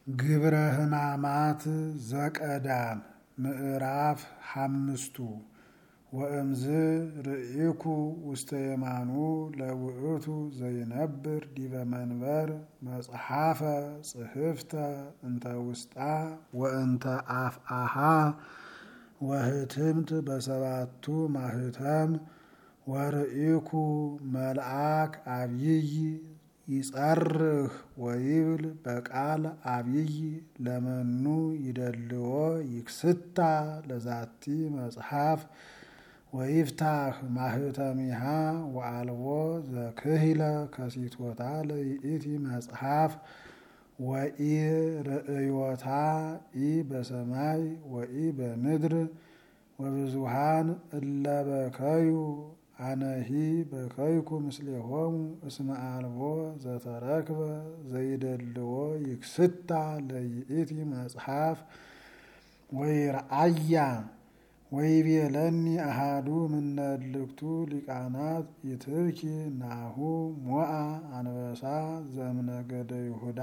ግብረ ሕማማት ዘቀዳም ምዕራፍ ሓምስቱ ወእምዝ ርኢኩ ውስተ የማኑ ለውእቱ ዘይነብር ዲበ መንበር መጽሐፈ ጽሕፍተ እንተ ውስጣ ወእንተ አፍአሃ ወህትምት በሰባቱ ማህተም ወርኢኩ መልአክ አብይ ይጸርህ ወይብል በቃል አብይ ለመኑ ይደልዎ ይክስታ ለዛቲ መጽሐፍ ወይፍታህ ማህተሚሃ ወአልቦ ዘክህለ ከሲቶታ ለይእቲ መጽሐፍ ወኢ ርእዮታ ኢ በሰማይ ወኢ በምድር ወብዙሃን እለበከዩ አነሂ በከይኩ ምስሌሆሙ እስመ አልቦ ዘተረክበ ዘይደልዎ ይክስታ ለይእቲ መጽሐፍ ወይርአያ ወይቤለኒ አሃዱ እምነ እልክቱ ሊቃናት ይትርኪ ናሁ ሞአ አንበሳ ዘእምነገደ ይሁዳ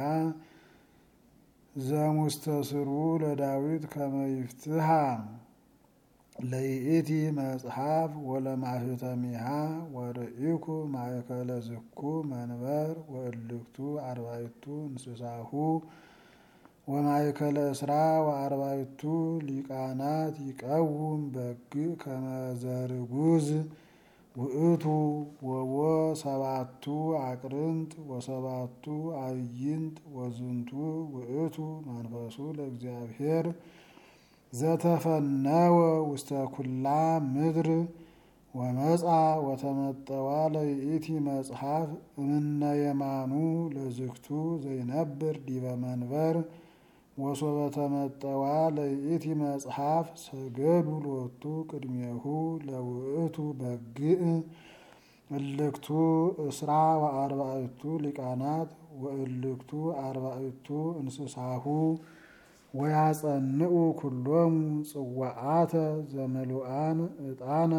ዘሙስተስሩ ለዳዊት ከመ ይፍትሃ ለይእቲ መጽሐፍ ወለማህተሚሃ ወርኢኩ ማእከለ ዝኩ መንበር ወእልክቱ አርባዕቱ እንስሳሁ ወማእከለ እስራ ወአርባዕቱ ሊቃናት ይቀውም በግዕ ከመ ዘርጉዝ ውእቱ ወቦ ሰባቱ አቅርንት ወሰባቱ አዕይንት ወዝንቱ ውእቱ መንፈሱ ለእግዚአብሔር ዘተፈነወ ውስተ ኩላ ምድር ወመጻ ወተመጠዋ ለይእቲ መጽሐፍ እምነ የማኑ ለዝክቱ ዘይነብር ዲበ መንበር ወሶበ ተመጠዋ ለይእቲ መጽሐፍ ሰገዱ ሎቱ ቅድሜሁ ለውእቱ በግዕ እልክቱ እስራ ወአርባዕቱ ሊቃናት ወእልክቱ አርባዕቱ እንስሳሁ ወያጸንዑ ኩሎሙ ጽዋዓተ ዘመሉአን ዕጣነ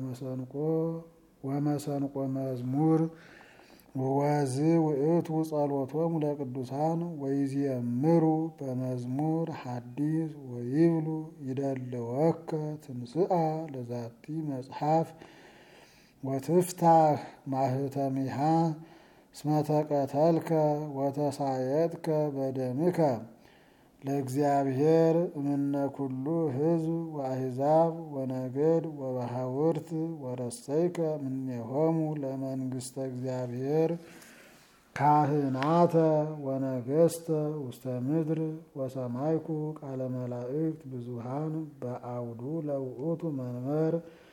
ወመሰንቆ መዝሙር ወዝ ውእቱ ጸሎቶሙ ለቅዱሳን ወይዜምሩ በመዝሙር ሐዲስ ወይብሉ ይደልወከ ትንስአ ለዛቲ መጽሐፍ ወትፍታህ ማህተሚሃ እስመ ተቀተልከ ወተሳየጥከ በደምከ ለእግዚአብሔር እምነ ኩሉ ሕዝብ ወአሕዛብ ወነገድ ወባሕውርት ወረሰይከ እምኔሆሙ ለመንግሥተ እግዚአብሔር ካህናተ ወነገሥተ ውስተ ምድር ወሰማይኩ ቃለ መላእክት ብዙሃን በአውዱ ለውእቱ መንበር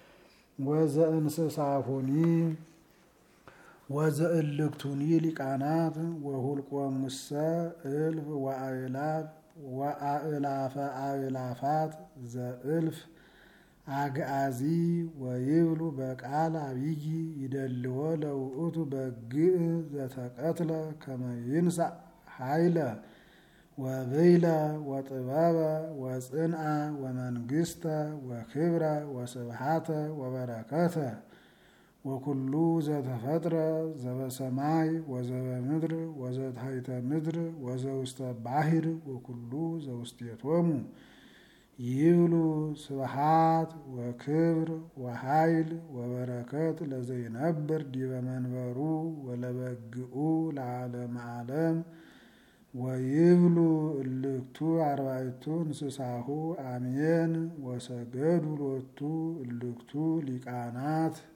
ወዘእንስሳሁኒ ወዘእልክቱኒ ሊቃናት ወሁልቆ ሙሰ እልፍ ወአእላፍ ወአእላፈ አእላፋት ዘእልፍ አግአዚ ወይብሉ በቃል አብይ ይደልዎ ለውእቱ በግዕ ዘተቀትለ ከመ ይንሣእ ኃይለ ወብይለ ወጥበበ ወጽንዓ ወመንግሥተ ወክብረ ወስብሃተ ወበረከተ ወኩሉ ዘተፈጥረ ዘበሰማይ ወዘበምድር ወዘታሕተ ምድር ወዘውስተ ባሕር ወኩሉ ዘውስቴቶሙ ይብሉ ስብሃት ወክብር ወኃይል ወበረከት ለዘይነብር ዲበ መንበሩ ወለበግዑ ለዓለመ ዓለም ወይብሉ እልክቱ አርባዕቱ እንስሳሁ አሜን ወሰገዱ ሎቱ እልክቱ ሊቃናት